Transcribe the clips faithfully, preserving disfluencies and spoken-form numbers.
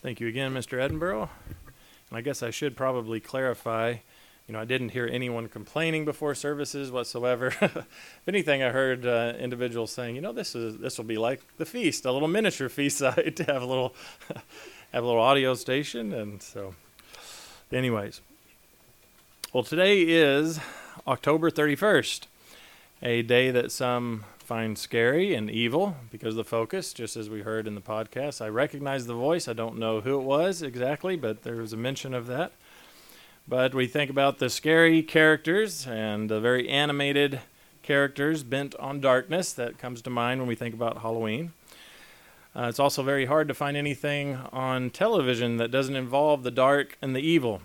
Thank you again, Mister Edinburgh. And I guess I should probably clarify, you know, I didn't hear anyone complaining before services whatsoever. If anything, I heard uh, individuals saying, you know, this is this will be like the feast, a little miniature feast site to have a little have a little audio station. And so, anyways, well, today is October thirty-first, a day that some find scary and evil because of the focus, just as we heard in the podcast. I recognize the voice. I don't know who it was exactly, but there was a mention of that. But we think about the scary characters and the very animated characters bent on darkness. That comes to mind when we think about Halloween. Uh, it's also very hard to find anything on television that doesn't involve the dark and the evil.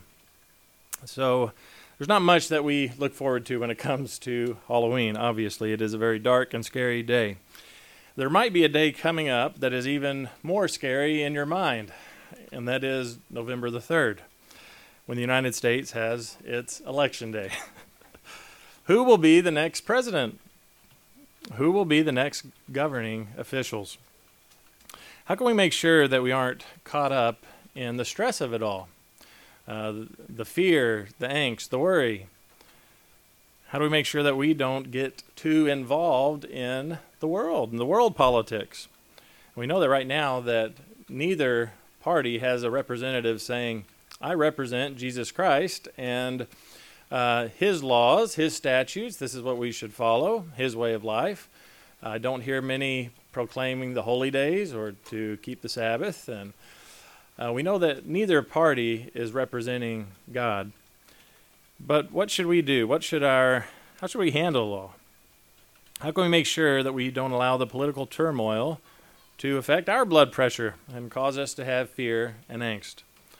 So there's not much that we look forward to when it comes to Halloween. Obviously, it is a very dark and scary day. There might be a day coming up that is even more scary in your mind, and that is November the third, when the United States has its election day. Who will be the next president? Who will be the next governing officials? How can we make sure that we aren't caught up in the stress of it all? Uh, the fear, the angst, the worry. How do we make sure that we don't get too involved in the world, in the world politics? We know that right now that neither party has a representative saying, I represent Jesus Christ and uh, his laws, his statutes, this is what we should follow, his way of life. I don't hear many proclaiming the holy days or to keep the Sabbath, and Uh, we know that neither party is representing God. But what should we do? What should our, how should we handle law? How can we make sure that we don't allow the political turmoil to affect our blood pressure and cause us to have fear and angst?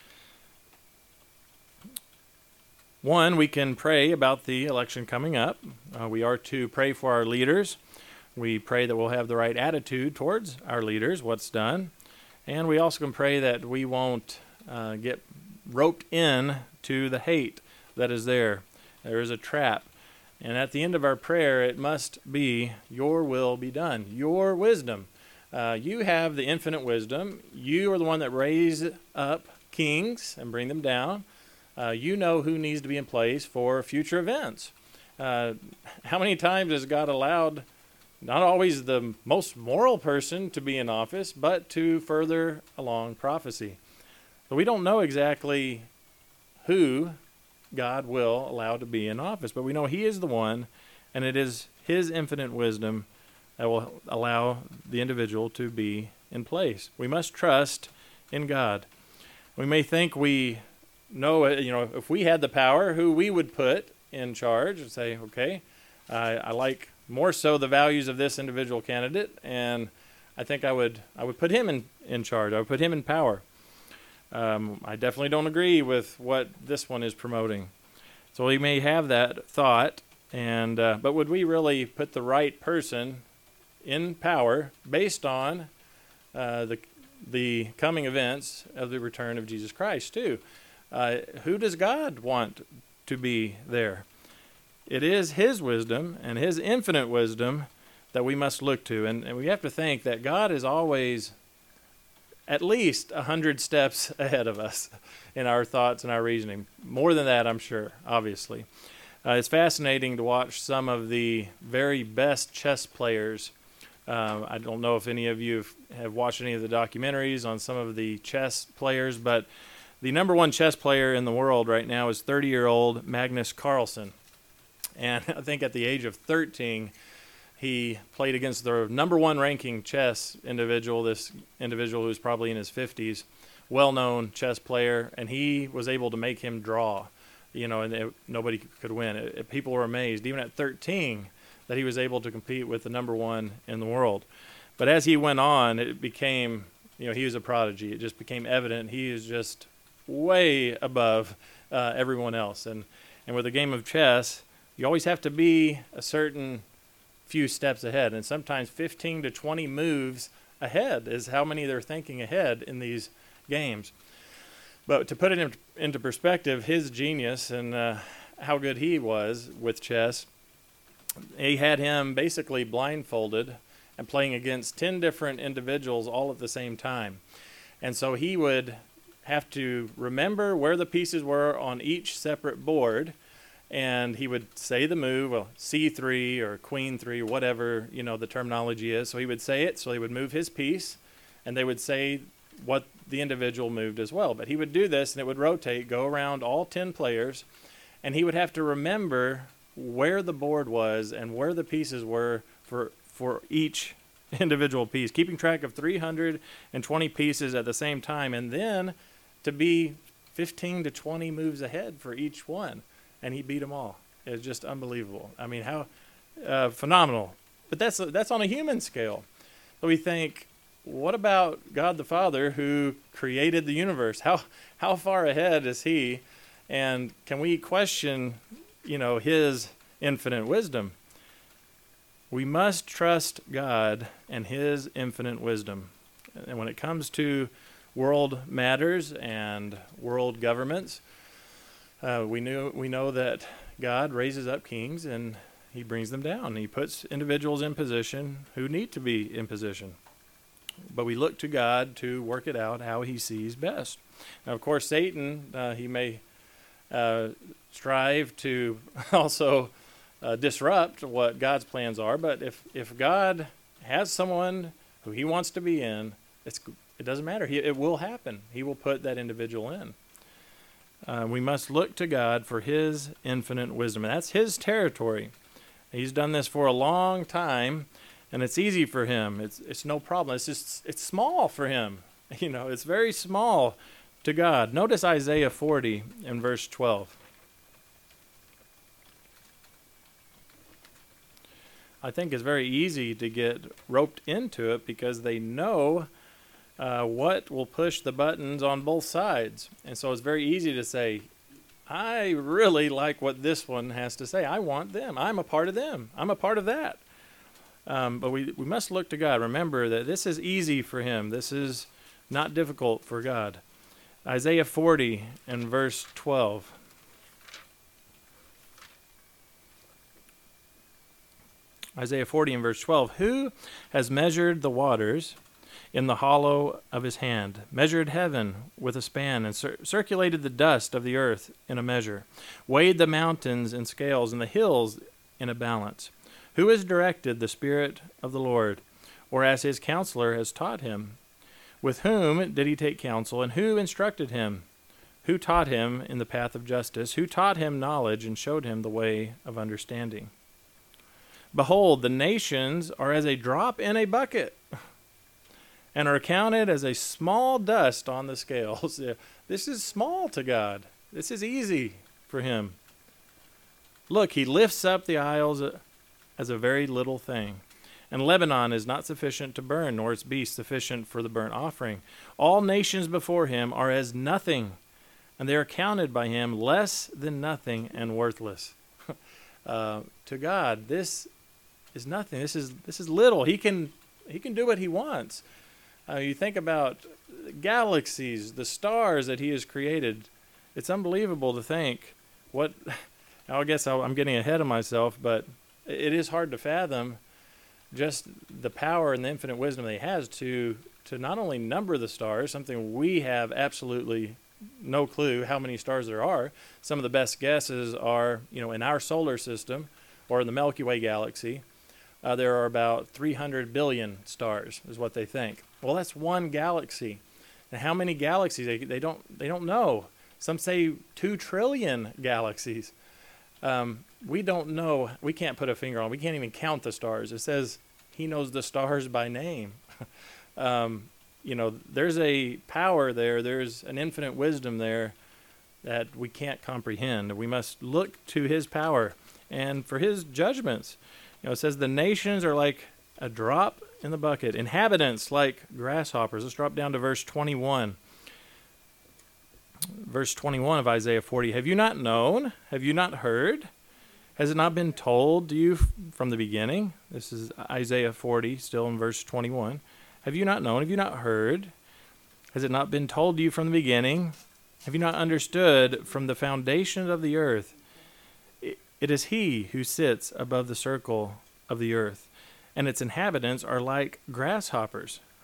One, we can pray about the election coming up. Uh, we are to pray for our leaders. We pray that we'll have the right attitude towards our leaders, what's done. And we also can pray that we won't uh, get roped in to the hate that is there. There is a trap. And at the end of our prayer, it must be, your will be done, your wisdom. Uh, you have the infinite wisdom. You are the one that raised up kings and bring them down. Uh, you know who needs to be in place for future events. Uh, how many times has God allowed not always the most moral person to be in office, but to further along prophecy? But we don't know exactly who God will allow to be in office, but we know he is the one, and it is his infinite wisdom that will allow the individual to be in place. We must trust in God. We may think we know, you know, if we had the power, who we would put in charge and say, okay, I, I like more so the values of this individual candidate, and I think I would I would put him in, in charge. I would put him in power. Um, I definitely don't agree with what this one is promoting. So we may have that thought, and uh, but would we really put the right person in power based on uh, the the coming events of the return of Jesus Christ too? Uh, who does God want to be there? It is his wisdom and his infinite wisdom that we must look to. And, and we have to think that God is always at least a hundred steps ahead of us in our thoughts and our reasoning. More than that, I'm sure, obviously. Uh, it's fascinating to watch some of the very best chess players. Uh, I don't know if any of you have watched any of the documentaries on some of the chess players, but the number one chess player in the world right now is thirty-year-old Magnus Carlsen. And I think at the age of thirteen, he played against the number one ranking chess individual, this individual who's probably in his fifties, well-known chess player, and he was able to make him draw, you know, and it, nobody could win. It, it, people were amazed, even at thirteen, that he was able to compete with the number one in the world. But as he went on, it became, you know, he was a prodigy. It just became evident he is just way above uh, everyone else. And, and with a game of chess, you always have to be a certain few steps ahead, and sometimes fifteen to twenty moves ahead is how many they're thinking ahead in these games. But to put it in, into perspective, his genius and uh, how good he was with chess, he had him basically blindfolded and playing against ten different individuals all at the same time. And so he would have to remember where the pieces were on each separate board, and he would say the move, well, C three or queen three, or whatever, you know, the terminology is. So he would say it, so he would move his piece, and they would say what the individual moved as well. But he would do this, and it would rotate, go around all ten players, and he would have to remember where the board was and where the pieces were for for each individual piece, keeping track of three hundred twenty pieces at the same time, and then to be fifteen to twenty moves ahead for each one, and he beat them all. It was just unbelievable. I mean, how uh, phenomenal. But that's that's on a human scale. So we think, what about God the Father who created the universe? How how far ahead is he? And can we question, you know, his infinite wisdom? We must trust God and his infinite wisdom. And when it comes to world matters and world governments, uh, we knew we know that God raises up kings and he brings them down. He puts individuals in position who need to be in position. But we look to God to work it out how he sees best. Now, of course, Satan, uh, he may uh, strive to also Uh, disrupt what God's plans are, but if, if God has someone who he wants to be in, it's, it doesn't matter. He, it will happen. He will put that individual in. Uh, we must look to God for his infinite wisdom, and that's his territory. He's done this for a long time, and it's easy for him. It's it's no problem. It's just it's small for him. You know, it's very small to God. Notice Isaiah forty in verse twelve. I think it's very easy to get roped into it because they know uh, what will push the buttons on both sides. And so it's very easy to say, I really like what this one has to say. I want them. I'm a part of them. I'm a part of that. Um, but we, we must look to God. Remember that this is easy for him. This is not difficult for God. Isaiah forty and verse twelve. Isaiah forty and verse twelve, who has measured the waters in the hollow of his hand, measured heaven with a span, and cir- circulated the dust of the earth in a measure, weighed the mountains in scales and the hills in a balance? Who has directed the Spirit of the Lord, or as his counselor has taught him? With whom did he take counsel, and who instructed him? Who taught him in the path of justice? Who taught him knowledge and showed him the way of understanding? Behold, the nations are as a drop in a bucket, and are counted as a small dust on the scales. This is small to God. This is easy for him. Look, he lifts up the isles as a very little thing. And Lebanon is not sufficient to burn, nor its beasts sufficient for the burnt offering. All nations before him are as nothing, and they are counted by him less than nothing and worthless. uh, to God, this is nothing. This is this is little. He can he can do what he wants. Uh, you think about galaxies, the stars that he has created. It's unbelievable to think what. I guess I'm getting ahead of myself, but it is hard to fathom just the power and the infinite wisdom that he has to to not only number the stars, something we have absolutely no clue how many stars there are. Some of the best guesses are, you know, in our solar system or in the Milky Way galaxy, uh, there are about three hundred billion stars is what they think. Well, that's one galaxy. And how many galaxies? They, they don't they don't know. Some say two trillion galaxies. Um, we don't know. We can't put a finger on. We can't even count the stars. It says he knows the stars by name. um, you know, there's a power there. There's an infinite wisdom there that we can't comprehend. We must look to his power and for his judgments. You know, it says the nations are like a drop in the bucket, inhabitants like grasshoppers. Let's drop down to verse twenty-one. Verse twenty-one of Isaiah forty. Have you not known? Have you not heard? Has it not been told to you f- from the beginning? This is Isaiah forty, still in verse twenty-one. Have you not known? Have you not heard? Has it not been told to you from the beginning? Have you not understood from the foundation of the earth? It, it is he who sits above the circle of the earth, and its inhabitants are like grasshoppers,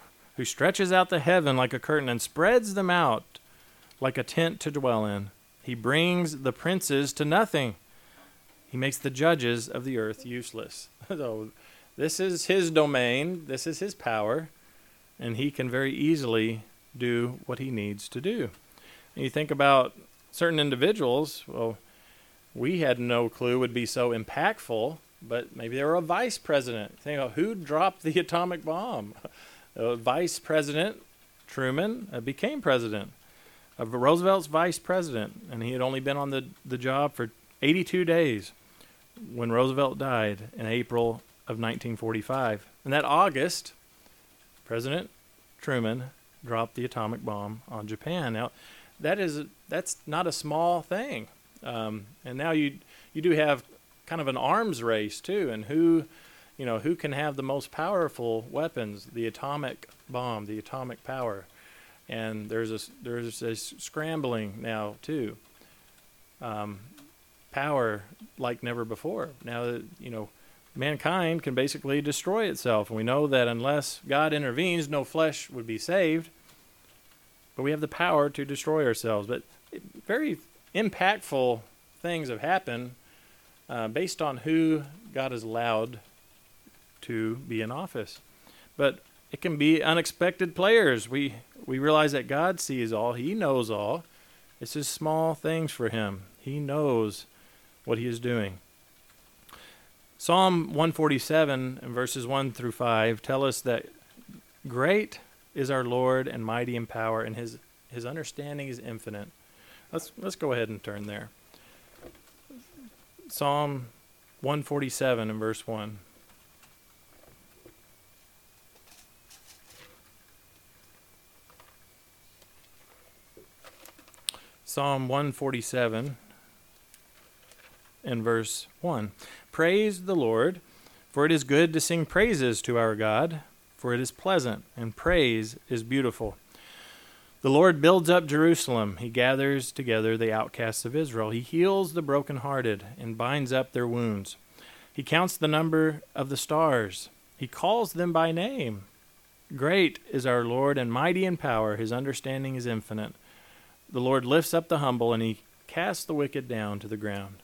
who stretches out the heaven like a curtain and spreads them out like a tent to dwell in. He brings the princes to nothing. He makes the judges of the earth useless. So this is his domain. This is his power. And he can very easily do what he needs to do. And you think about certain individuals, well, we had no clue would be so impactful, but maybe they were a vice president. Think about who dropped the atomic bomb. Uh, Vice President Truman uh, became president. Uh, Roosevelt's vice president, and he had only been on the, the job for eighty-two days when Roosevelt died in April of nineteen forty-five. And that August, President Truman dropped the atomic bomb on Japan. Now, that is that's not a small thing. Um, and now you you do have kind of an arms race too, and who, you know, who can have the most powerful weapons, the atomic bomb, the atomic power. And there's a there's a scrambling now too. Um, power like never before. Now that, you know, mankind can basically destroy itself. And we know that unless God intervenes, no flesh would be saved. But we have the power to destroy ourselves. But very impactful things have happened uh, based on who God has allowed to be in office. But it can be unexpected players. We we realize that God sees all. He knows all. It's just small things for him. He knows what he is doing. Psalm one forty-seven and verses one through five tell us that great is our Lord and mighty in power, and his his understanding is infinite. Let's let's go ahead and turn there. Psalm one forty-seven and verse one. Psalm one forty-seven and verse one. Praise the Lord, for it is good to sing praises to our God, for it is pleasant, and praise is beautiful. The Lord builds up Jerusalem. He gathers together the outcasts of Israel. He heals the brokenhearted and binds up their wounds. He counts the number of the stars. He calls them by name. Great is our Lord and mighty in power. His understanding is infinite. The Lord lifts up the humble, and he casts the wicked down to the ground.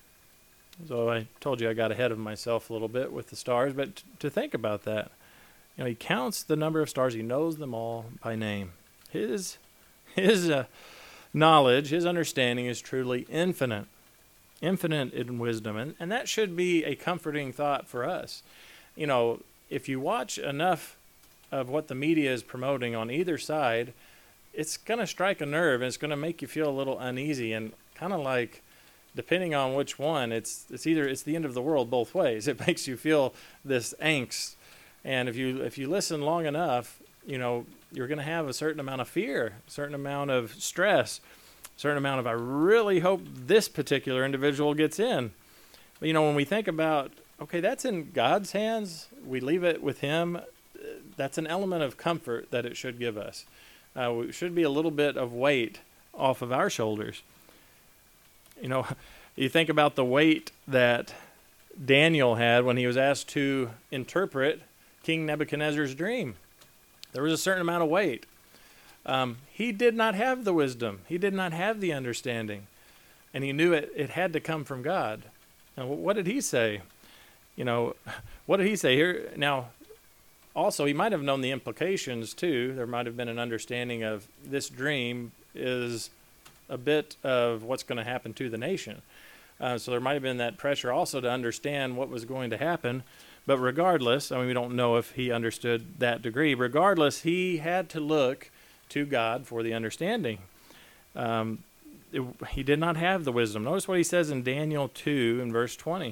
So I told you I got ahead of myself a little bit with the stars, but t- to think about that, you know, he counts the number of stars. He knows them all by name. His his uh, knowledge, his understanding is truly infinite, infinite in wisdom, and and that should be a comforting thought for us. You know, if you watch enough of what the media is promoting on either side, it's going to strike a nerve, and it's going to make you feel a little uneasy, and kind of like, depending on which one, it's it's either it's the end of the world both ways. It makes you feel this angst, and if you if you listen long enough, you know, you're going to have a certain amount of fear, a certain amount of stress, a certain amount of, I really hope this particular individual gets in. But, you know, when we think about, okay, that's in God's hands, we leave it with him, that's an element of comfort that it should give us. Uh, it should be a little bit of weight off of our shoulders. You know, you think about the weight that Daniel had when he was asked to interpret King Nebuchadnezzar's dream. There was a certain amount of weight. Um, he did not have the wisdom. He did not have the understanding. And he knew it, it had to come from God. Now, what did he say? You know, what did he say here? Now, also, he might have known the implications too. There might have been an understanding of this dream is a bit of what's going to happen to the nation. Uh, so there might have been that pressure also to understand what was going to happen. But regardless, I mean, we don't know if he understood that degree. Regardless, he had to look to God for the understanding. Um, it, he did not have the wisdom. Notice what he says in Daniel two in verse twenty.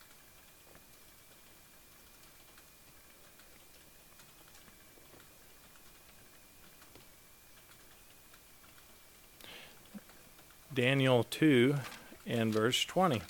Daniel two and verse twenty.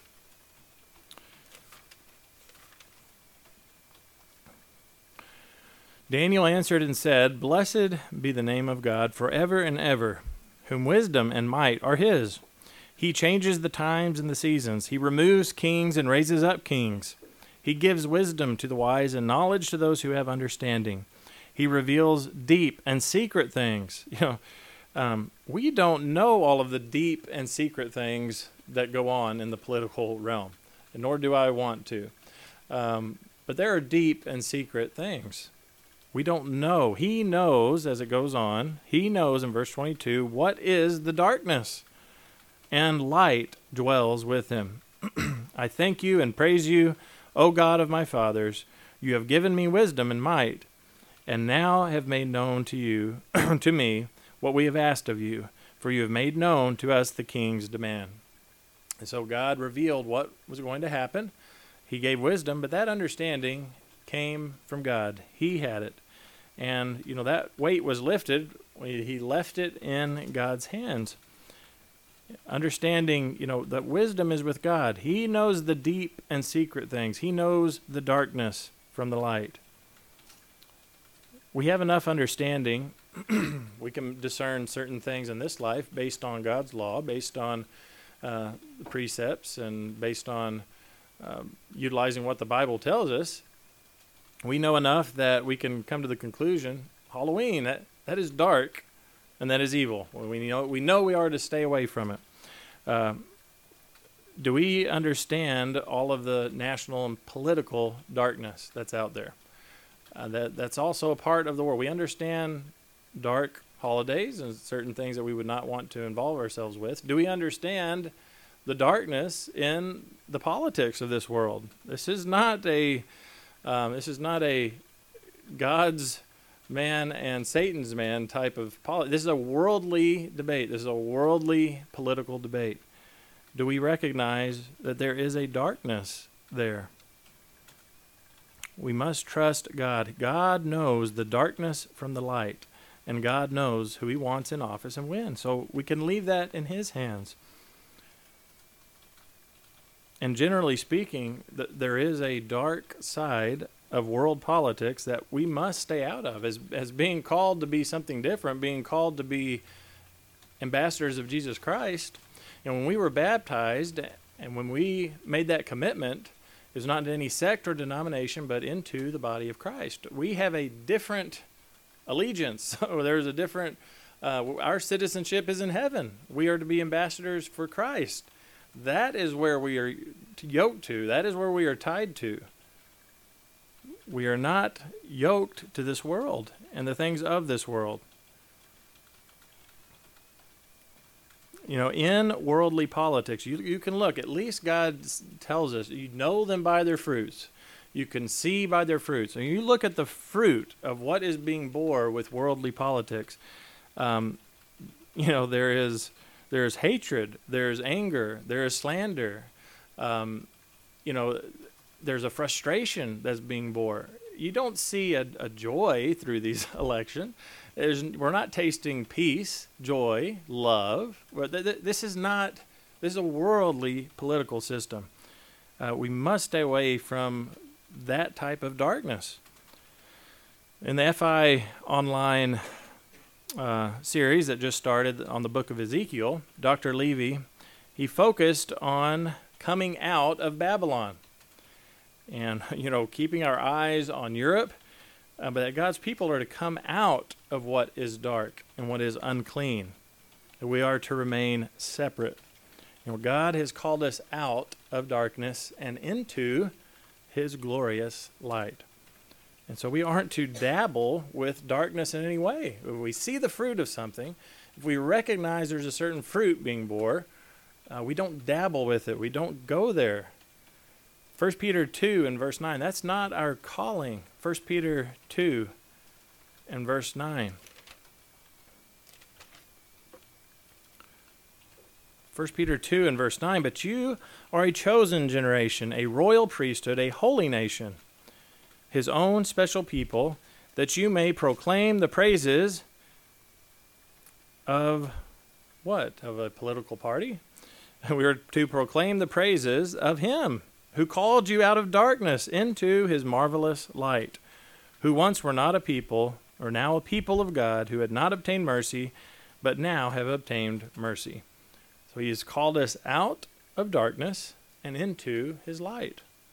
Daniel answered and said, Blessed be the name of God forever and ever, whom wisdom and might are his. He changes the times and the seasons. He removes kings and raises up kings. He gives wisdom to the wise and knowledge to those who have understanding. He reveals deep and secret things. You know, um, we don't know all of the deep and secret things that go on in the political realm, and nor do I want to. Um, but there are deep and secret things. We don't know. He knows, as it goes on, he knows in verse twenty-two, what is the darkness, and light dwells with him. I thank you and praise you, O God of my fathers. You have given me wisdom and might, and now have made known to you, to me, what we have asked of you, for you have made known to us the king's demand. And so God revealed what was going to happen. He gave wisdom, but that understanding came from God. He had it. And, you know, that weight was lifted. He left it in God's hands. Understanding, you know, that wisdom is with God. He knows the deep and secret things. He knows the darkness from the light. We have enough understanding. We can discern certain things in this life based on God's law, based on uh, the precepts, and based on um, utilizing what the Bible tells us. We know enough that we can come to the conclusion, Halloween, that, that is dark and that is evil. We know, we know we are to stay away from it. Uh, do we understand all of the national and political darkness that's out there? Uh, that that's also a part of the world. We understand dark holidays and certain things that we would not want to involve ourselves with. Do we understand the darkness in the politics of this world? This is not a um, this is not a God's man and Satan's man type of politics. This is a worldly debate. This is a worldly political debate. Do we recognize that there is a darkness there? We must trust God. God knows the darkness from the light, and God knows who he wants in office and when. So we can leave that in his hands. And generally speaking, th- there is a dark side of world politics that we must stay out of. As, as being called to be something different, being called to be ambassadors of Jesus Christ. And when we were baptized, and when we made that commitment, it was not in any sect or denomination, but into the body of Christ. We have a different allegiance. There's a different, uh, our citizenship is in heaven. We are to be ambassadors for Christ. That is where we are yoked to. That is where we are tied to. We are not yoked to this world and the things of this world. You know, in worldly politics, you you can look, at least God tells us, you know them by their fruits. You can see by their fruits. And you look at the fruit of what is being bore with worldly politics. Um, you know, there is there is hatred, there is anger, there is slander. Um, you know, there's a frustration that's being bore. You don't see a, a joy through these elections. There's, we're not tasting peace, joy, love. This is not, this is a worldly political system. Uh, we must stay away from that type of darkness. In the F I Online uh, series that just started on the book of Ezekiel, Doctor Levy, he focused on coming out of Babylon. And, you know, keeping our eyes on Europe, uh, but that God's people are to come out of what is dark and what is unclean. That we are to remain separate. You know, God has called us out of darkness and into his glorious light. And so we aren't to dabble with darkness in any way. If we see the fruit of something, if we recognize there's a certain fruit being bore, uh, we don't dabble with it. We don't go there. First Peter two and verse nine, that's not our calling. First Peter two and verse nine. First Peter two and verse nine, but you are a chosen generation, a royal priesthood, a holy nation, his own special people, that you may proclaim the praises of what? Of a political party? We are to proclaim the praises of him who called you out of darkness into his marvelous light, who once were not a people, are now a people of God, who had not obtained mercy, but now have obtained mercy. So he has called us out of darkness and into his light.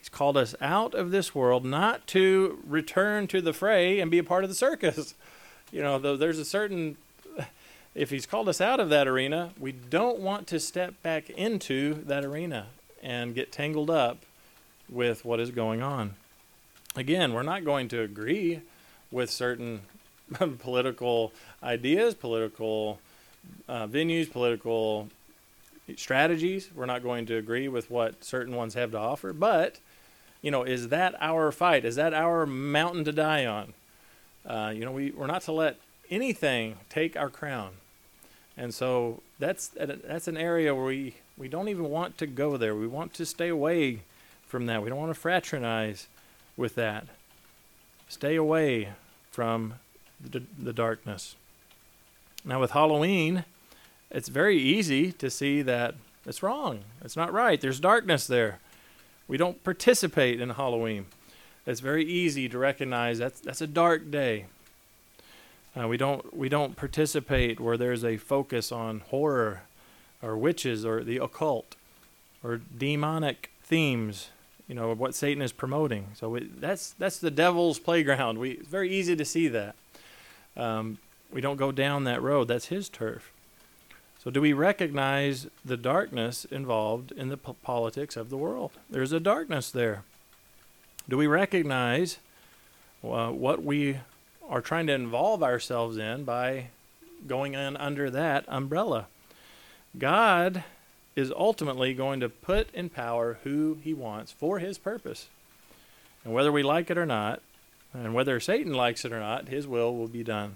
He's called us out of this world, not to return to the fray and be a part of the circus. You know, though there's a certain, if he's called us out of that arena, we don't want to step back into that arena and get tangled up with what is going on. Again, we're not going to agree with certain political ideas, political uh, venues, political strategies. We're not going to agree with what certain ones have to offer. But, you know, is that our fight? Is that our mountain to die on? Uh, you know, we, we're not to let anything take our crown. And so that's that's an area where we, we don't even want to go there. We want to stay away from that. We don't want to fraternize with that. Stay away from the, the darkness. Now with Halloween, it's very easy to see that it's wrong. It's not right. There's darkness there. We don't participate in Halloween. It's very easy to recognize that's that's a dark day. Uh, we don't we don't participate where there's a focus on horror or witches or the occult or demonic themes, you know, what Satan is promoting. So we, that's that's the devil's playground. We it's very easy to see that. Um, we don't go down that road. That's his turf. So do we recognize the darkness involved in the po- politics of the world? There's a darkness there. Do we recognize uh, what we are trying to involve ourselves in by going in under that umbrella? God is ultimately going to put in power who he wants for his purpose. And whether we like it or not, and whether Satan likes it or not, his will will be done.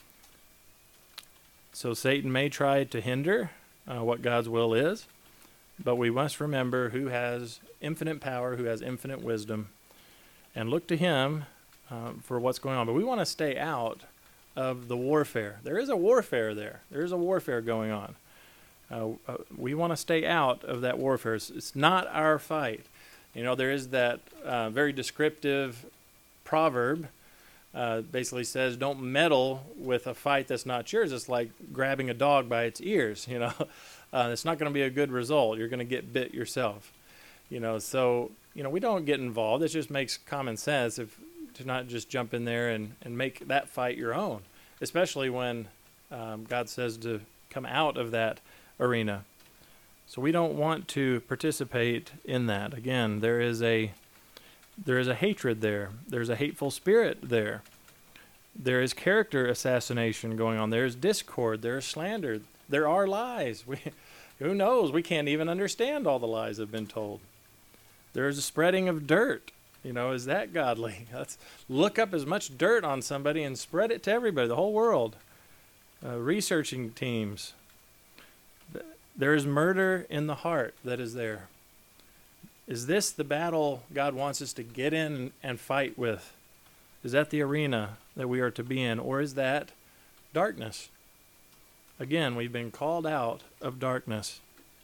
So Satan may try to hinder uh, what God's will is, but we must remember who has infinite power, who has infinite wisdom, and look to him uh, for what's going on. But we want to stay out of the warfare. There is a warfare there. There is a warfare going on. Uh, uh, we want to stay out of that warfare. It's, it's not our fight. You know, there is that uh, very descriptive proverb, uh, basically says, don't meddle with a fight that's not yours. It's like grabbing a dog by its ears, you know. Uh, it's not going to be a good result. You're going to get bit yourself, you know. So, you know, we don't get involved. It just makes common sense if to not just jump in there and, and make that fight your own, especially when um, God says to come out of that arena. So we don't want to participate in that. Again, there is a there is a hatred there. There's a hateful spirit there. There is character assassination going on. There's discord. There's slander. There are lies. We, who knows? We can't even understand all the lies that have been told. There's a spreading of dirt. You know, is that godly? Let's look up as much dirt on somebody and spread it to everybody, the whole world. Uh, researching teams. There is murder in the heart that is there. Is this the battle God wants us to get in and fight with? Is that the arena that we are to be in? Or is that darkness? Again, we've been called out of darkness.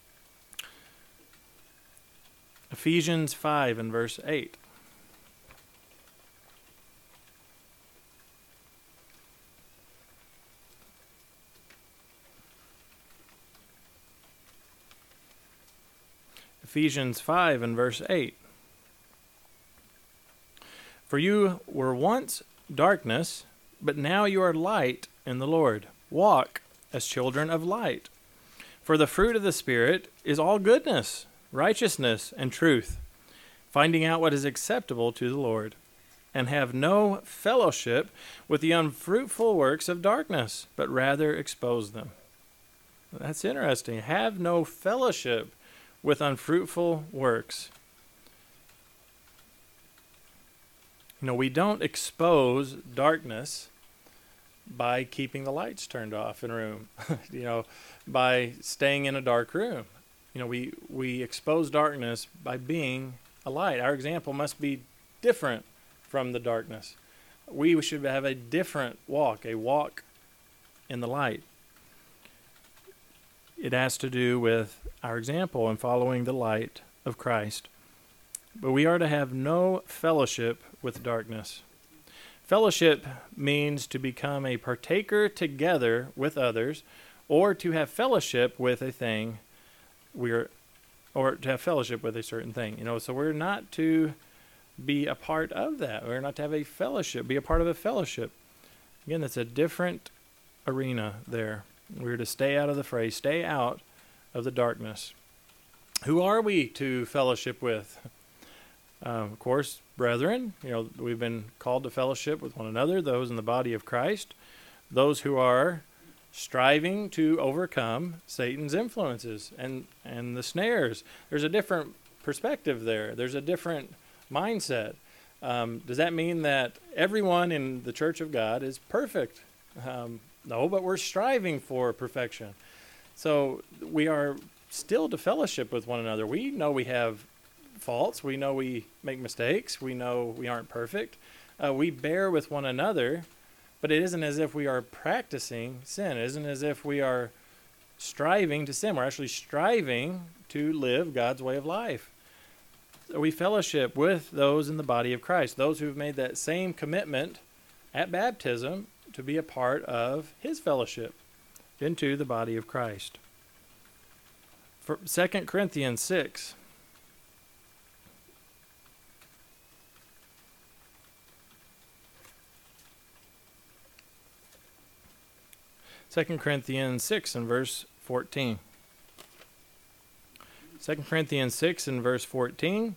Ephesians five and verse eight. Ephesians five and verse eight. For you were once darkness, but now you are light in the Lord. Walk as children of light. For the fruit of the Spirit is all goodness, righteousness, and truth, finding out what is acceptable to the Lord, and have no fellowship with the unfruitful works of darkness, but rather expose them. That's interesting. Have no fellowship with unfruitful works. You know, we don't expose darkness by keeping the lights turned off in a room, you know, by staying in a dark room. You know, we, we expose darkness by being a light. Our example must be different from the darkness. We should have a different walk, a walk in the light. It has to do with our example and following the light of Christ. But we are to have no fellowship with darkness. Fellowship means to become a partaker together with others, or to have fellowship with a thing we're or to have fellowship with a certain thing. You know, so we're not to be a part of that. We're not to have a fellowship, be a part of a fellowship. Again, that's a different arena there. We're to stay out of the fray, stay out of the darkness. Who are we to fellowship with? Um, of course, brethren. You know, we've been called to fellowship with one another, those in the body of Christ, those who are striving to overcome Satan's influences and, and the snares. There's a different perspective there. There's a different mindset. Um, does that mean that everyone in the church of God is perfect? Um, no, but we're striving for perfection. So we are still to fellowship with one another. We know we have faults. We know we make mistakes. We know we aren't perfect. Uh, we bear with one another, but it isn't as if we are practicing sin. It isn't as if we are striving to sin. We're actually striving to live God's way of life. So we fellowship with those in the body of Christ, those who have made that same commitment at baptism to be a part of his fellowship into the body of Christ. For Second Corinthians six. Second Corinthians six and verse fourteen. Second Corinthians six and verse fourteen.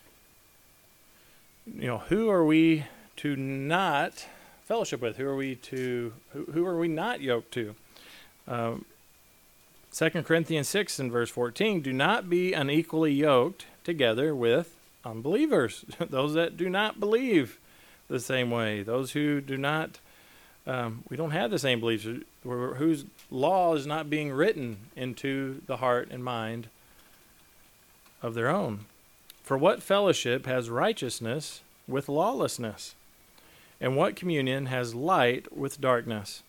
You know, who are we to not fellowship with? Who are we to? Who, who are we not yoked to? Um, Second Corinthians six and verse fourteen. Do not be unequally yoked together with unbelievers. Those that do not believe the same way. Those who do not. Um, we don't have the same beliefs. Whose law is not being written into the heart and mind of their own. For what fellowship has righteousness with lawlessness? And what communion has light with darkness?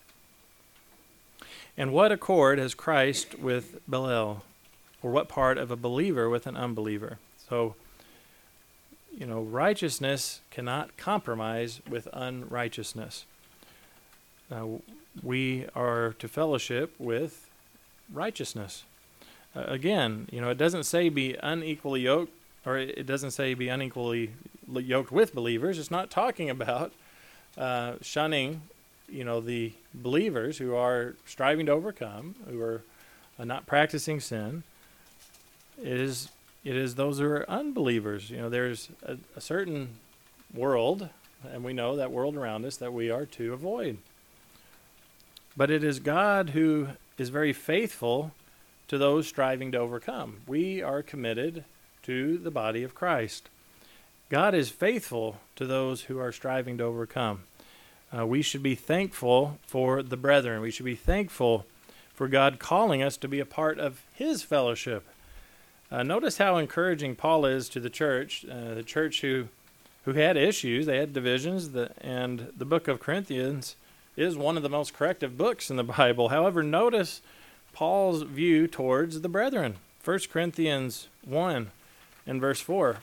And what accord has Christ with Belial? Or what part of a believer with an unbeliever? So, you know, righteousness cannot compromise with unrighteousness. Uh, we are to fellowship with righteousness. Uh, again, you know, it doesn't say be unequally yoked, or it doesn't say be unequally yoked with believers. It's not talking about uh, shunning, you know, the believers who are striving to overcome, who are uh, not practicing sin. It is, it is those who are unbelievers. You know, there's a, a certain world, and we know that world around us that we are to avoid. But it is God who is very faithful to those striving to overcome. We are committed to the body of Christ. God is faithful to those who are striving to overcome. Uh, we should be thankful for the brethren. We should be thankful for God calling us to be a part of his fellowship. Uh, notice how encouraging Paul is to the church, uh, the church who, who had issues, they had divisions, the, and the book of Corinthians is one of the most corrective books in the Bible. However, notice Paul's view towards the brethren. First Corinthians one and verse four.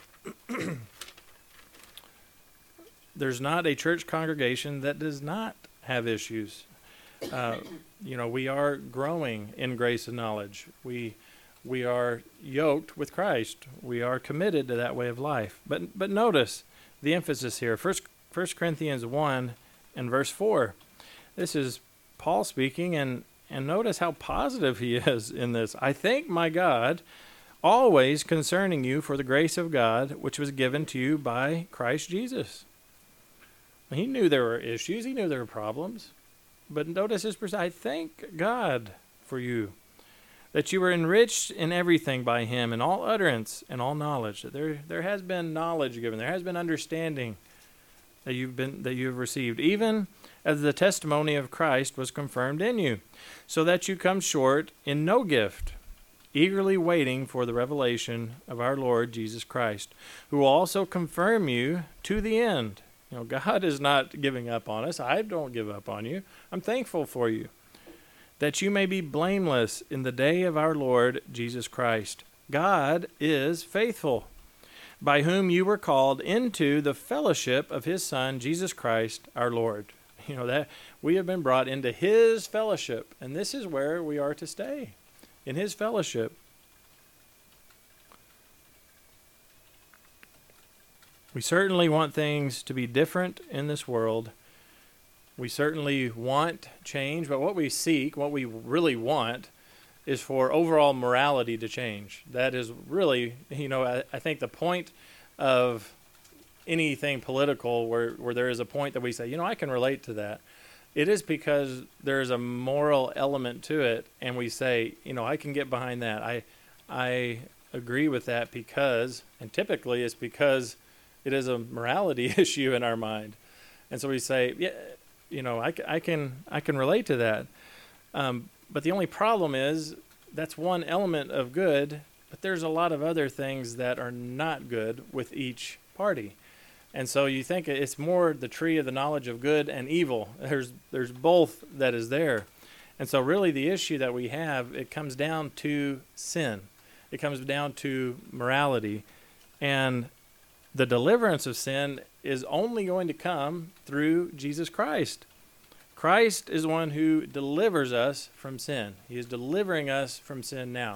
There's not a church congregation that does not have issues. Uh, you know, we are growing in grace and knowledge. We we are yoked with Christ. We are committed to that way of life. But but notice the emphasis here. First First Corinthians one and verse four. This is Paul speaking, and, and notice how positive he is in this. I thank my God always concerning you for the grace of God which was given to you by Christ Jesus. He knew there were issues. He knew there were problems. But notice his perspective. I thank God for you, that you were enriched in everything by him, in all utterance and all knowledge. That there, there has been knowledge given. There has been understanding that you've been that you have received, even as the testimony of Christ was confirmed in you, so that you come short in no gift, eagerly waiting for the revelation of our Lord Jesus Christ, who will also confirm you to the end. You know, God is not giving up on us. I don't give up on you. I'm thankful for you, that you may be blameless in the day of our Lord Jesus Christ. God is faithful, by whom you were called into the fellowship of his Son, Jesus Christ, our Lord. You know, that we have been brought into his fellowship, and this is where we are to stay, in his fellowship. We certainly want things to be different in this world. We certainly want change, but what we seek, what we really want, is for overall morality to change. That is really, you know, I, I think the point of anything political where, where there is a point that we say, you know, I can relate to that. It is because there's a moral element to it, and we say, you know, I can get behind that. I, I agree with that because, and typically it's because it is a morality issue in our mind. And so we say, yeah, you know, I, I can I can relate to that. Um, but the only problem is that's one element of good, but there's a lot of other things that are not good with each party. And so you think it's more the tree of the knowledge of good and evil. There's there's both that is there. And so really the issue that we have, it comes down to sin. It comes down to morality. And the deliverance of sin is only going to come through Jesus Christ. Christ is the one who delivers us from sin. He is delivering us from sin now.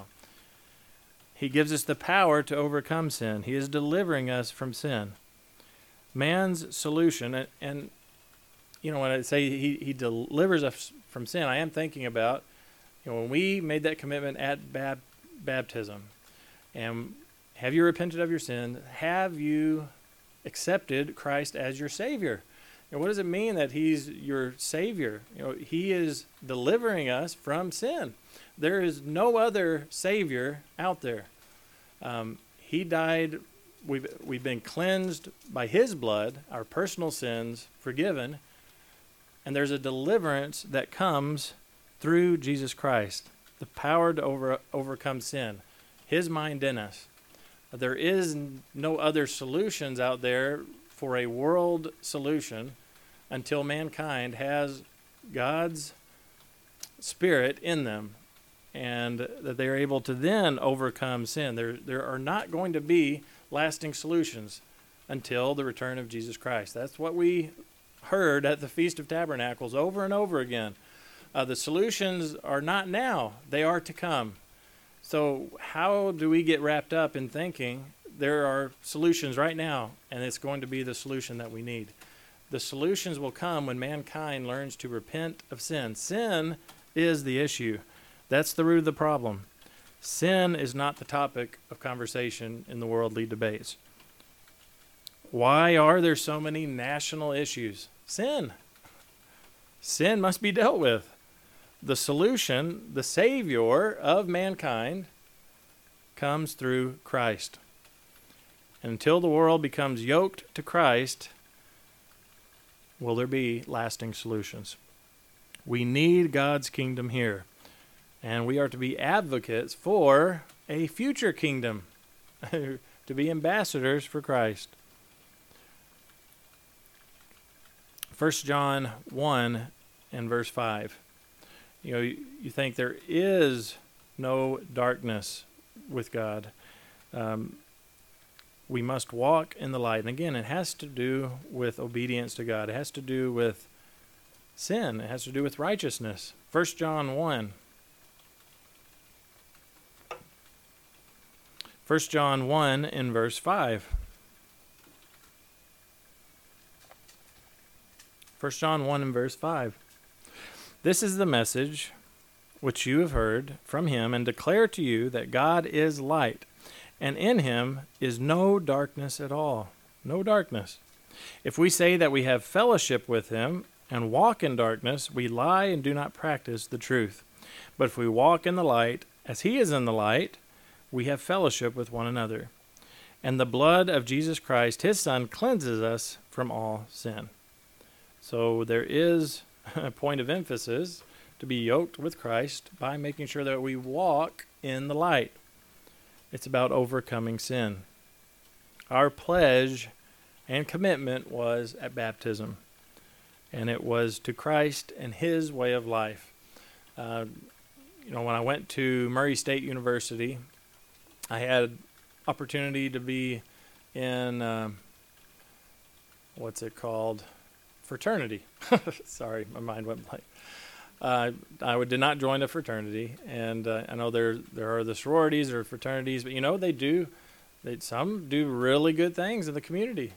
He gives us the power to overcome sin. He is delivering us from sin. Man's solution, and, and you know, when I say he, he delivers us from sin, I am thinking about, you know, when we made that commitment at bab- baptism, and have you repented of your sin? Have you accepted Christ as your Savior? And what does it mean that He's your Savior? You know, He is delivering us from sin. There is no other Savior out there. Um, he died. We've we've been cleansed by His blood, our personal sins forgiven, and there's a deliverance that comes through Jesus Christ, the power to over, overcome sin, His mind in us. There is no other solutions out there for a world solution until mankind has God's Spirit in them and that they are able to then overcome sin. There, there are not going to be lasting solutions until the return of Jesus Christ. That's what we heard at the Feast of Tabernacles over and over again. Uh, the solutions are not now, they are to come. So how do we get wrapped up in thinking there are solutions right now, and it's going to be the solution that we need? The solutions will come when mankind learns to repent of sin. Sin is the issue. That's the root of the problem. Sin is not the topic of conversation in the worldly debates. Why are there so many national issues? Sin. Sin must be dealt with. The solution, the Savior of mankind, comes through Christ. And until the world becomes yoked to Christ, will there be lasting solutions? We need God's kingdom here. And we are to be advocates for a future kingdom, to be ambassadors for Christ. First John one and verse five. You know, you, you think there is no darkness with God. Um, we must walk in the light. And again, it has to do with obedience to God. It has to do with sin. It has to do with righteousness. First John one. First John one in verse five. First John one in verse five. This is the message which you have heard from him and declare to you that God is light, and in him is no darkness at all. No darkness. If we say that we have fellowship with him and walk in darkness, we lie and do not practice the truth. But if we walk in the light, as he is in the light, we have fellowship with one another. And the blood of Jesus Christ, his Son, cleanses us from all sin. So there is a point of emphasis to be yoked with Christ by making sure that we walk in the light. It's about overcoming sin. Our pledge and commitment was at baptism, and it was to Christ and his way of life. Uh, you know, when I went to Murray State University, I had opportunity to be in, uh, what's it called? Fraternity. Sorry, my mind went blank. Uh, I did not join a fraternity, and uh, I know there there are the sororities or fraternities, but you know they do, they some do really good things in the community.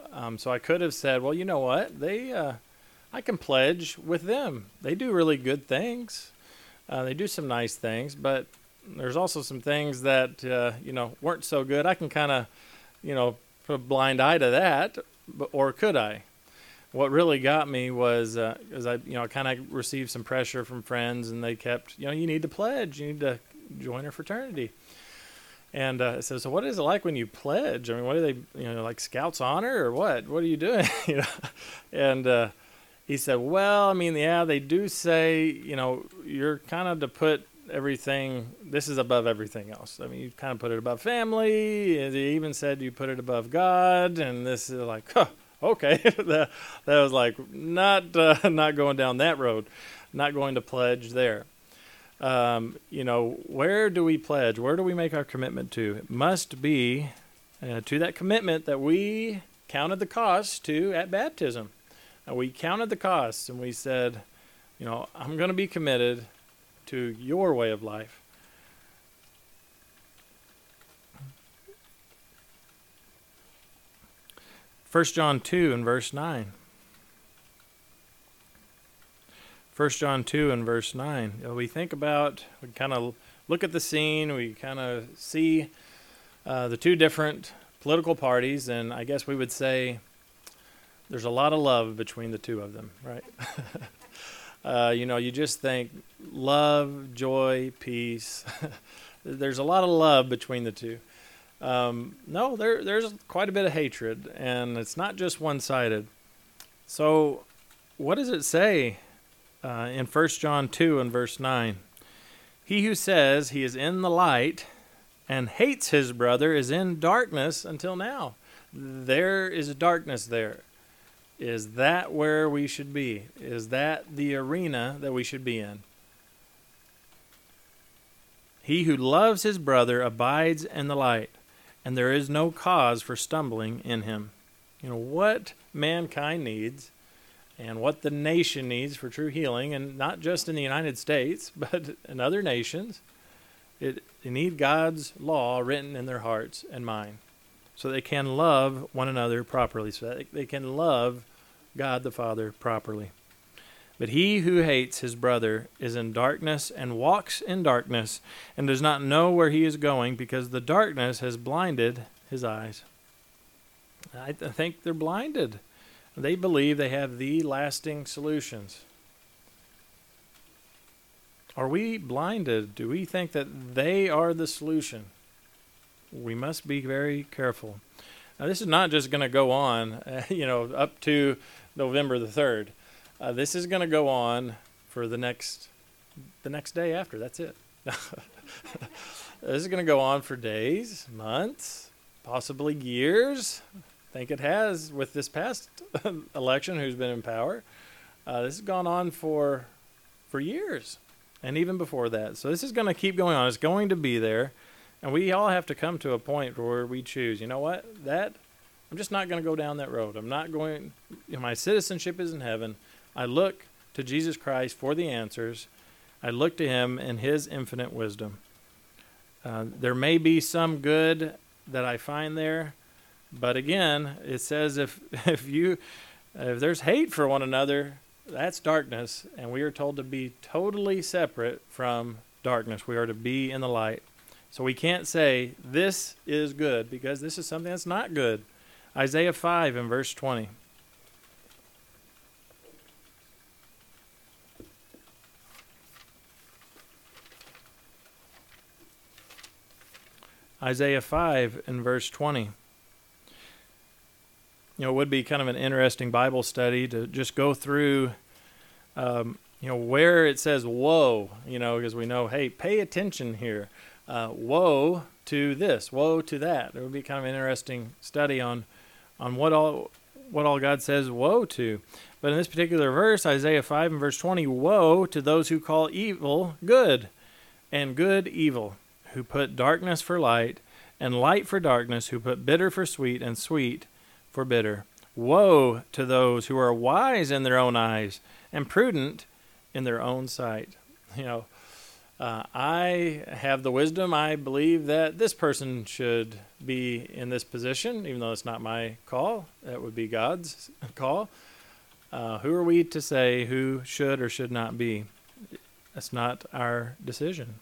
Um, so I could have said, well, you know what? They, uh, I can pledge with them. They do really good things. Uh, they do some nice things, but there's also some things that, uh, you know, weren't so good. I can kind of, you know, put a blind eye to that, but, or could I? What really got me was, uh, is I, you know, I kind of received some pressure from friends, and they kept, you know, you need to pledge, you need to join a fraternity. And uh, so, so what is it like when you pledge? I mean, what are they, you know, like Scouts Honor or what? What are you doing? you know, and uh, he said, well, I mean, yeah, they do say, you know, you're kind of to put everything, this is above everything else. I mean, you kind of put it above family. And he even said you put it above God. And this is like, huh, okay. that, that was like not uh, not going down that road, not going to pledge there. Um, you know, where do we pledge? Where do we make our commitment to? It must be uh, to that commitment that we counted the cost to at baptism. Uh, we counted the costs, and we said, you know, I'm going to be committed to your way of life. First John two and verse nine. First John two and verse nine. You know, we think about, we kind of look at the scene, we kind of see uh, the two different political parties, and I guess we would say there's a lot of love between the two of them, right? uh, you know, you just think love, joy, peace. There's a lot of love between the two. Um, no, there there's quite a bit of hatred, and it's not just one-sided. So what does it say uh, in First John two and verse nine? He who says he is in the light and hates his brother is in darkness until now. There is darkness there. Is that where we should be? Is that the arena that we should be in? He who loves his brother abides in the light, and there is no cause for stumbling in him. You know, what mankind needs and what the nation needs for true healing, and not just in the United States, but in other nations, it, they need God's law written in their hearts and mind so they can love one another properly, so that they can love God the Father properly. But he who hates his brother is in darkness and walks in darkness and does not know where he is going because the darkness has blinded his eyes. I th- think they're blinded. They believe they have the lasting solutions. Are we blinded? Do we think that they are the solution? We must be very careful. Now, this is not just going to go on, uh, you know, up to November the third. Uh, this is going to go on for the next the next day after. That's it. This is going to go on for days, months, possibly years. I think it has with this past election who's been in power. Uh, this has gone on for for years and even before that. So this is going to keep going on. It's going to be there. And we all have to come to a point where we choose, you know what, that, I'm just not going to go down that road. I'm not going, you know, my citizenship is in heaven. I look to Jesus Christ for the answers. I look to him in his infinite wisdom. Uh, there may be some good that I find there, but again, it says if if you if there's hate for one another, that's darkness, and we are told to be totally separate from darkness. We are to be in the light. So we can't say this is good because this is something that's not good. Isaiah five and verse twenty. Isaiah five and verse twenty. You know, it would be kind of an interesting Bible study to just go through, um, you know, where it says woe, you know, because we know, hey, pay attention here. Uh, woe to this, woe to that. It would be kind of an interesting study on on what all what all God says woe to. But in this particular verse, Isaiah five and verse twenty, woe to those who call evil good and good evil, who put darkness for light and light for darkness, who put bitter for sweet and sweet for bitter. Woe to those who are wise in their own eyes and prudent in their own sight. You know, Uh, I have the wisdom. I believe that this person should be in this position, even though it's not my call. That would be God's call. Uh, who are we to say who should or should not be? That's not our decision.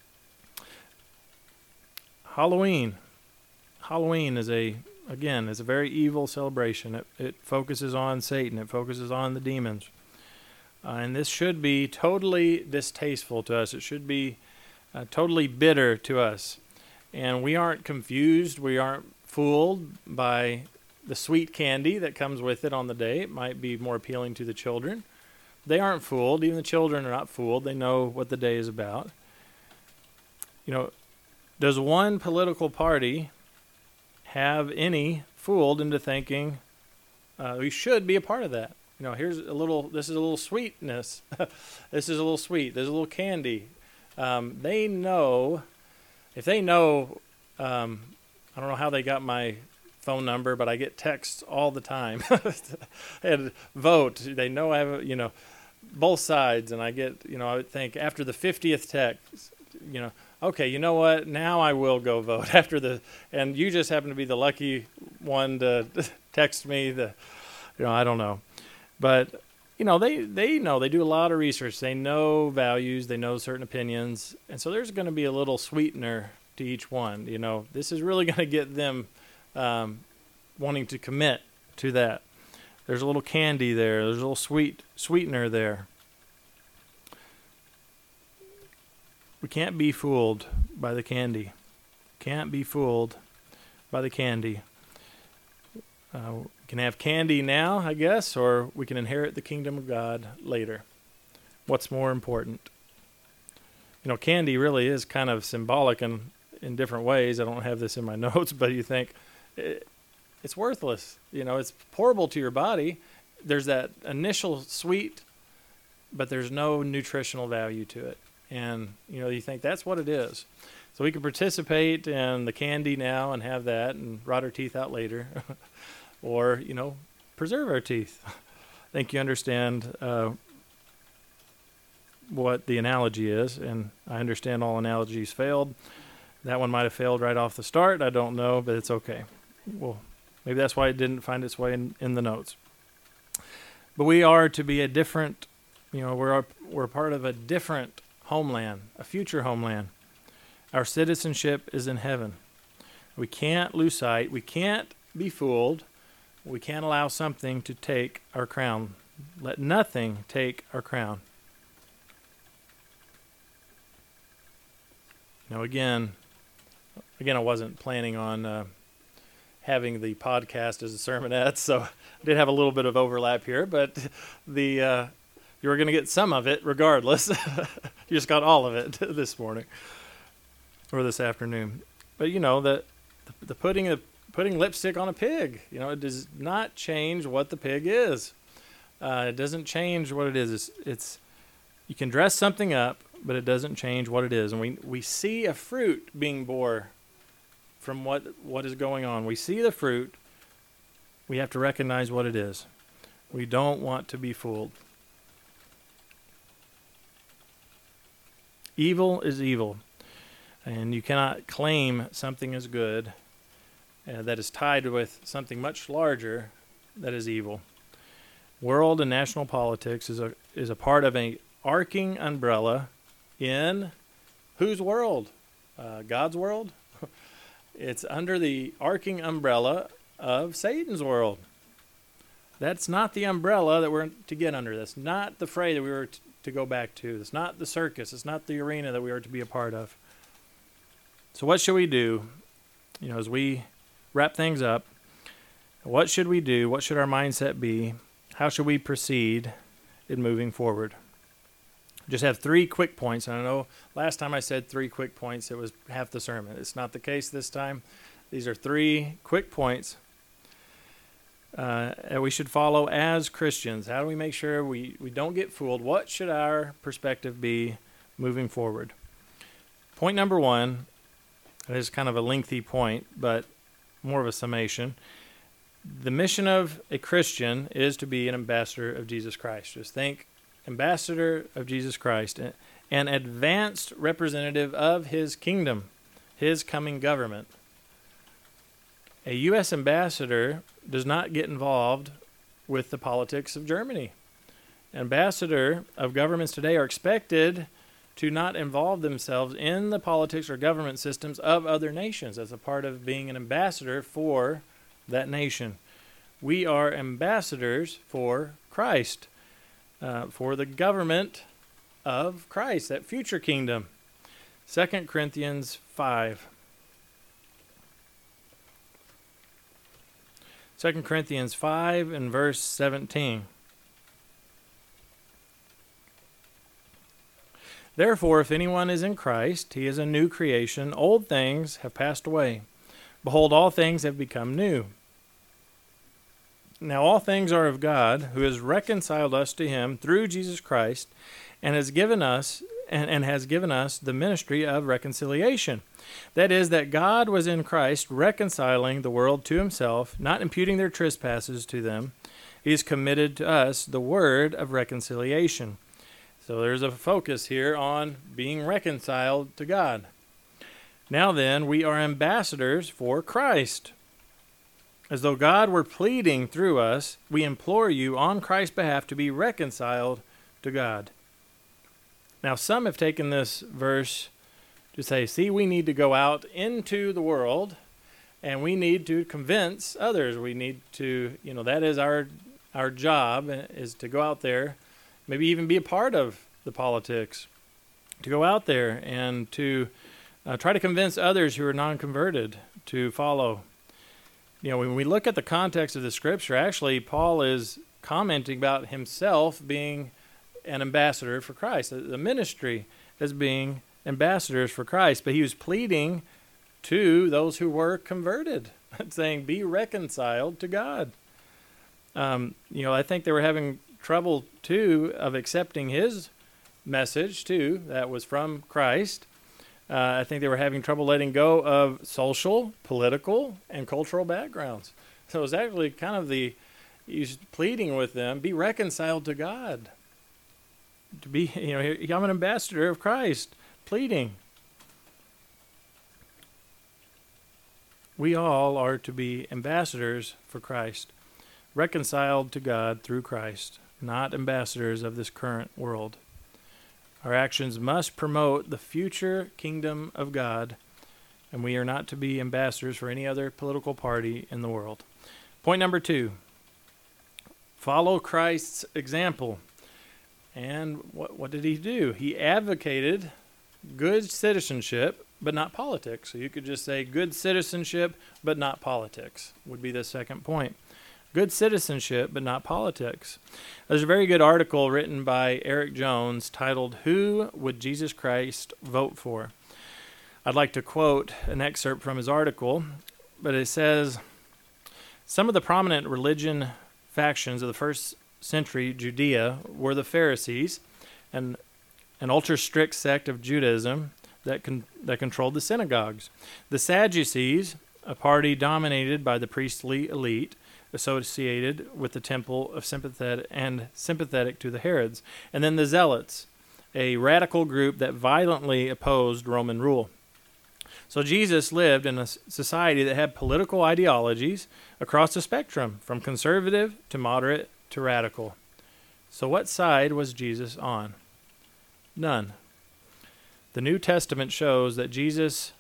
Halloween. Halloween is a, again, is a very evil celebration. It, it focuses on Satan. It focuses on the demons. Uh, and this should be totally distasteful to us. It should be uh, totally bitter to us. And we aren't confused. We aren't fooled by the sweet candy that comes with it on the day. It might be more appealing to the children. They aren't fooled. Even the children are not fooled. They know what the day is about. You know, does one political party have any fooled into thinking uh, we should be a part of that? You know, here's a little, this is a little sweetness. This is a little sweet. There's a little candy. Um, they know, if they know, um, I don't know how they got my phone number, but I get texts all the time. And vote. They know I have, you know, both sides. And I get, you know, I would think after the fiftieth text, you know, okay, you know what? Now I will go vote after the, and you just happen to be the lucky one to text me the, you know, I don't know. But, you know, they, they know, they do a lot of research. They know values, they know certain opinions. And so there's going to be a little sweetener to each one. You know, this is really going to get them um, wanting to commit to that. There's a little candy there. There's a little sweet sweetener there. We can't be fooled by the candy. Can't be fooled by the candy. Uh, we can have candy now, I guess, or we can inherit the kingdom of God later. What's more important? You know, candy really is kind of symbolic in, in different ways. I don't have this in my notes, but you think it, it's worthless. You know, it's pourable to your body. There's that initial sweet, but there's no nutritional value to it. And, you know, you think that's what it is. So we can participate in the candy now and have that and rot our teeth out later. Or, you know, preserve our teeth. I think you understand uh, what the analogy is, and I understand all analogies failed. That one might have failed right off the start. I don't know, but it's okay. Well, maybe that's why it didn't find its way in, in the notes. But we are to be a different, you know, we're we're part of a different homeland, a future homeland. Our citizenship is in heaven. We can't lose sight. We can't be fooled. We can't allow something to take our crown. Let nothing take our crown. Now, again, again, I wasn't planning on uh, having the podcast as a sermonette, so I did have a little bit of overlap here, but the uh, you were going to get some of it regardless. You just got all of it this morning or this afternoon. But you know, the the putting of putting lipstick on a pig, you know, it does not change what the pig is. Uh, it doesn't change what it is. It's, it's you can dress something up, but it doesn't change what it is. And we we see a fruit being bore from what what is going on. We see the fruit. We have to recognize what it is. We don't want to be fooled. Evil is evil, and you cannot claim something is good uh, that is tied with something much larger that is evil. World and national politics is a is a part of an arcing umbrella in whose world? Uh, God's world? It's under the arcing umbrella of Satan's world. That's not the umbrella that we're to get under. That's not the fray that we were t- to go back to. It's not the circus. It's not the arena that we are to be a part of. So what should we do? You know, as we wrap things up, what should we do? What should our mindset be? How should we proceed in moving forward? Just have three quick points. And I know last time I said three quick points, it was half the sermon. It's not the case this time. These are three quick points uh, that we should follow as Christians. How do we make sure we, we don't get fooled? What should our perspective be moving forward? Point number one, it is kind of a lengthy point, but more of a summation. The mission of a Christian is to be an ambassador of Jesus Christ. Just think, ambassador of Jesus Christ. an advanced representative of his kingdom, his coming government. A U S ambassador does not get involved with the politics of Germany. Ambassador of governments today are expected to not involve themselves in the politics or government systems of other nations as a part of being an ambassador for that nation. We are ambassadors for Christ, uh, for the government of Christ, that future kingdom. Second Corinthians five. Second Corinthians five and verse seventeen. Therefore, if anyone is in Christ, he is a new creation. Old things have passed away. Behold, all things have become new. Now all things are of God, who has reconciled us to him through Jesus Christ, and has given us and, and has given us the ministry of reconciliation. That is, that God was in Christ reconciling the world to himself, not imputing their trespasses to them. He has committed to us the word of reconciliation. So there's a focus here on being reconciled to God. Now then, we are ambassadors for Christ. As though God were pleading through us, we implore you on Christ's behalf to be reconciled to God. Now, some have taken this verse to say, see, we need to go out into the world and we need to convince others. We need to, you know, that is our our job, is to go out there, maybe even be a part of the politics, to go out there and to uh, try to convince others who are non-converted to follow. You know, when we look at the context of the scripture, actually, Paul is commenting about himself being an ambassador for Christ, the ministry as being ambassadors for Christ. But he was pleading to those who were converted, saying, be reconciled to God. Um, you know, I think they were having trouble, too, of accepting his message, too, that was from Christ. Uh, I think they were having trouble letting go of social, political, and cultural backgrounds. So it was actually kind of the, he's pleading with them, be reconciled to God. To be, you know, I'm an ambassador of Christ, pleading. We all are to be ambassadors for Christ, reconciled to God through Christ, not ambassadors of this current world. Our actions must promote the future kingdom of God, and we are not to be ambassadors for any other political party in the world. Point number two, follow Christ's example. And what, what did he do? He advocated good citizenship, but not politics. So you could just say good citizenship, but not politics, would be the second point. Good citizenship, but not politics. There's a very good article written by Eric Jones titled, Who Would Jesus Christ Vote For? I'd like to quote an excerpt from his article, but it says, some of the prominent religion factions of the first century Judea were the Pharisees, and an ultra-strict sect of Judaism that con- that controlled the synagogues. The Sadducees, a party dominated by the priestly elite, associated with the temple of sympathetic and sympathetic to the Herods, and then the Zealots, a radical group that violently opposed Roman rule. So Jesus lived in a society that had political ideologies across the spectrum, from conservative to moderate to radical. So what side was Jesus on? None. The New Testament shows that Jesus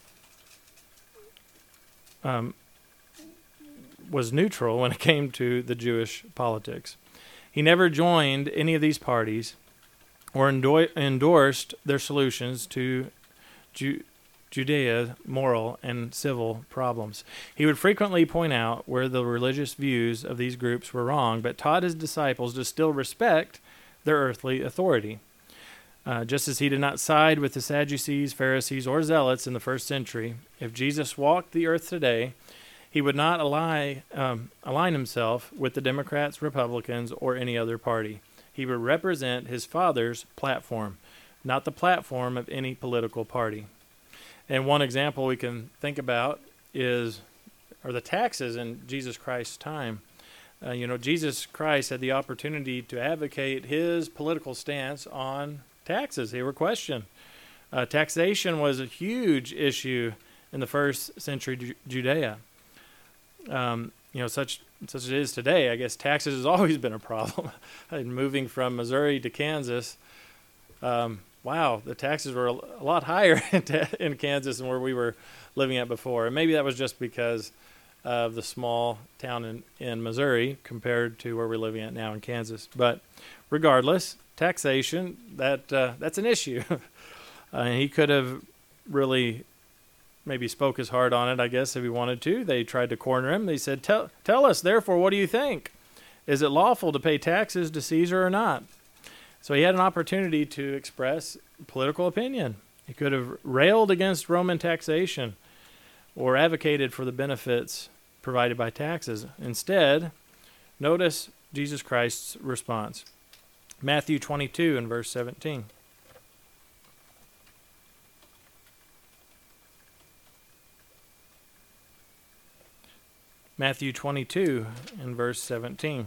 um, was neutral when it came to the Jewish politics. He never joined any of these parties or endo- endorsed their solutions to Ju- Judea's moral and civil problems. He would frequently point out where the religious views of these groups were wrong, but taught his disciples to still respect their earthly authority. Uh, just as he did not side with the Sadducees, Pharisees, or Zealots in the first century, if Jesus walked the earth today, he would not ally, um, align himself with the Democrats, Republicans, or any other party. He would represent his Father's platform, not the platform of any political party. And one example we can think about is, are the taxes in Jesus Christ's time. Uh, you know, Jesus Christ had the opportunity to advocate his political stance on taxes. They were questioned. Uh, taxation was a huge issue in the first century Ju- Judea. Um, you know, such such as it is today, I guess taxes has always been a problem. And moving from Missouri to Kansas, um, wow, the taxes were a, a lot higher in, ta- in Kansas than where we were living at before. And maybe that was just because of the small town in, in Missouri compared to where we're living at now in Kansas. But regardless, taxation, that uh, that's an issue. uh, he could have really maybe spoke his heart on it, I guess, if he wanted to. They tried to corner him. They said, tell, tell us, therefore, what do you think? Is it lawful to pay taxes to Caesar or not? So he had an opportunity to express political opinion. He could have railed against Roman taxation or advocated for the benefits provided by taxes. Instead, notice Jesus Christ's response. Matthew twenty-two and verse seventeen. Matthew twenty-two and verse seventeen.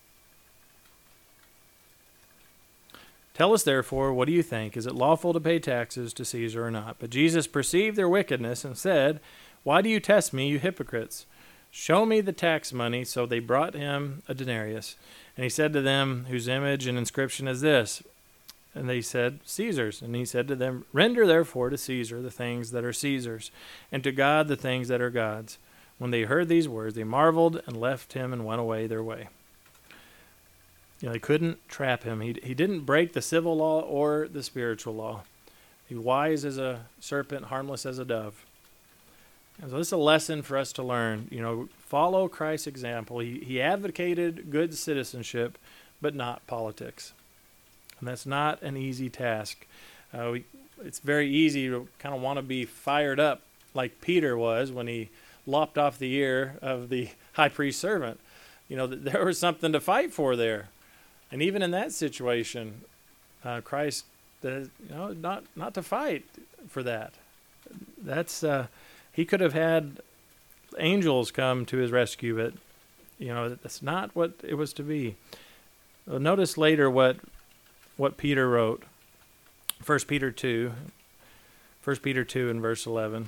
Tell us therefore, what do you think? Is it lawful to pay taxes to Caesar or not? But Jesus perceived their wickedness and said, why do you test me, you hypocrites? Show me the tax money. So they brought him a denarius. And he said to them, whose image and inscription is this? And they said, Caesar's. And he said to them, render therefore to Caesar the things that are Caesar's, and to God the things that are God's. When they heard these words, they marveled and left him and went away their way. You know, they couldn't trap him. He he didn't break the civil law or the spiritual law. He was wise as a serpent, harmless as a dove. And so this is a lesson for us to learn. You know, follow Christ's example. He he advocated good citizenship, but not politics. And that's not an easy task. Uh, we, it's very easy to kind of want to be fired up like Peter was when he lopped off the ear of the high priest's servant. You know, there was something to fight for there. And even in that situation, uh, Christ, uh, you know, not not to fight for that. That's uh, he could have had angels come to his rescue, but you know that's not what it was to be. Well, notice later what what Peter wrote. First Peter two, First Peter two and verse eleven.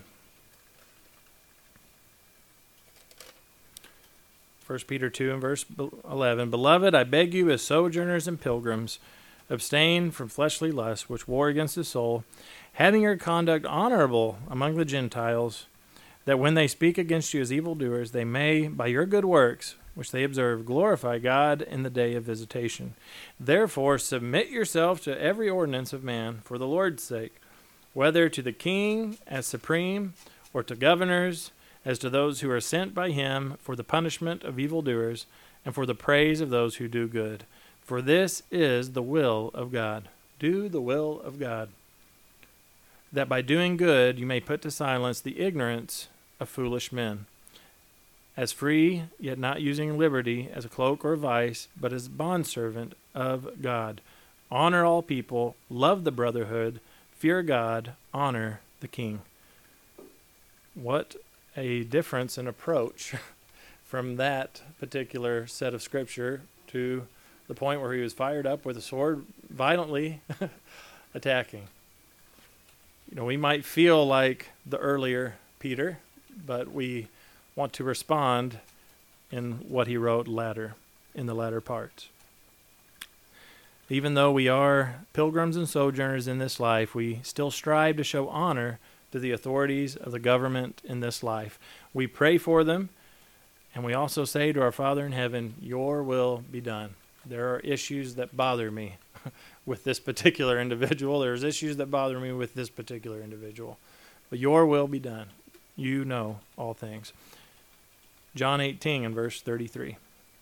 First Peter two and verse eleven, Beloved, I beg you as sojourners and pilgrims, abstain from fleshly lusts which war against the soul, having your conduct honorable among the Gentiles, that when they speak against you as evildoers, they may, by your good works, which they observe, glorify God in the day of visitation. Therefore submit yourself to every ordinance of man for the Lord's sake, whether to the king as supreme, or to governors, as to those who are sent by him for the punishment of evildoers and for the praise of those who do good. For this is the will of God. Do the will of God, that by doing good you may put to silence the ignorance of foolish men. As free, yet not using liberty as a cloak or vice, but as bondservant of God. Honor all people, love the brotherhood, fear God, honor the king. What a difference in approach from that particular set of scripture to the point where he was fired up with a sword, violently attacking. You know, we might feel like the earlier Peter, but we want to respond in what he wrote latter, in the latter parts. Even though we are pilgrims and sojourners in this life, we still strive to show honor to the authorities of the government in this life. We pray for them, and we also say to our Father in heaven, your will be done. There are issues that bother me with this particular individual. There's issues that bother me with this particular individual. But your will be done. You know all things. John eighteen and verse thirty-three.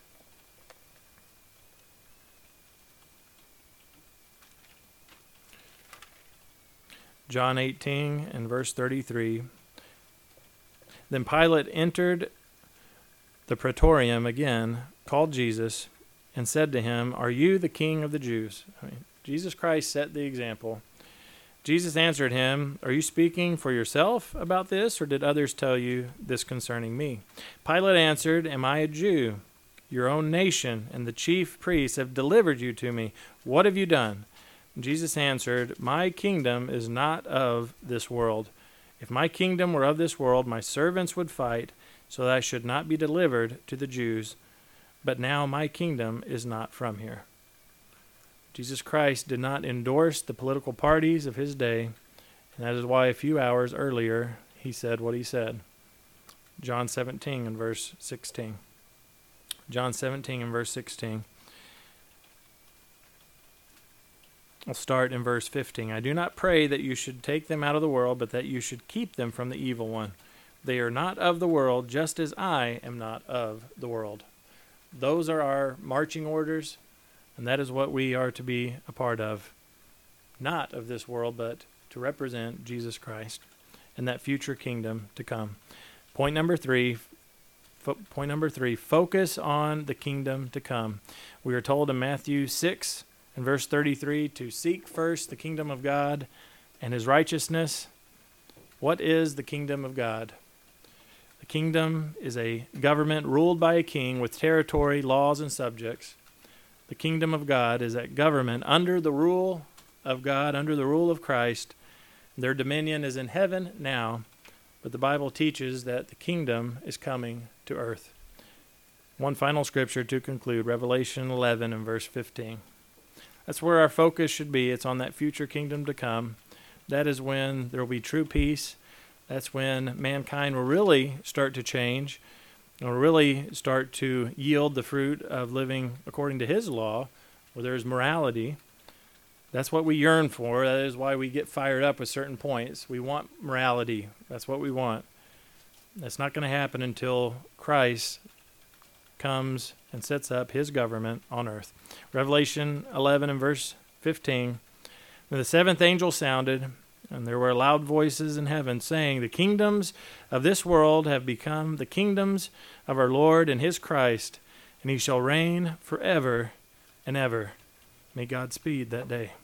John eighteen and verse thirty-three. Then Pilate entered the praetorium again, called Jesus, and said to him, Are you the king of the Jews? I mean, Jesus Christ set the example. Jesus answered him, Are you speaking for yourself about this, or did others tell you this concerning me? Pilate answered, Am I a Jew? Your own nation and the chief priests have delivered you to me. What have you done? Jesus answered, "My kingdom is not of this world. If my kingdom were of this world, my servants would fight, so that I should not be delivered to the Jews. But now my kingdom is not from here." Jesus Christ did not endorse the political parties of his day, and that is why a few hours earlier he said what he said. John seventeen and verse sixteen. John seventeen and verse sixteen. I'll start in verse fifteen. "I do not pray that you should take them out of the world, but that you should keep them from the evil one. They are not of the world, just as I am not of the world." Those are our marching orders, and that is what we are to be a part of. Not of this world, but to represent Jesus Christ and that future kingdom to come. Point number three, fo- point number three, focus on the kingdom to come. We are told in Matthew six and verse thirty-three to seek first the kingdom of God and his righteousness. What is the kingdom of God? The kingdom is a government ruled by a king with territory, laws, and subjects. The kingdom of God is that government under the rule of God, under the rule of Christ. Their dominion is in heaven now, but the Bible teaches that the kingdom is coming to earth. One final scripture to conclude, Revelation eleven and verse fifteen. That's where our focus should be. It's on that future kingdom to come. That is when there will be true peace. That's when mankind will really start to change, and will really start to yield the fruit of living according to his law, where there is morality. That's what we yearn for. That is why we get fired up with certain points. We want morality. That's what we want. That's not going to happen until Christ comes and sets up his government on earth. Revelation eleven and verse fifteen. "Then the seventh angel sounded, and there were loud voices in heaven saying, 'The kingdoms of this world have become the kingdoms of our Lord and his Christ, and he shall reign forever and ever.'" May God speed that day.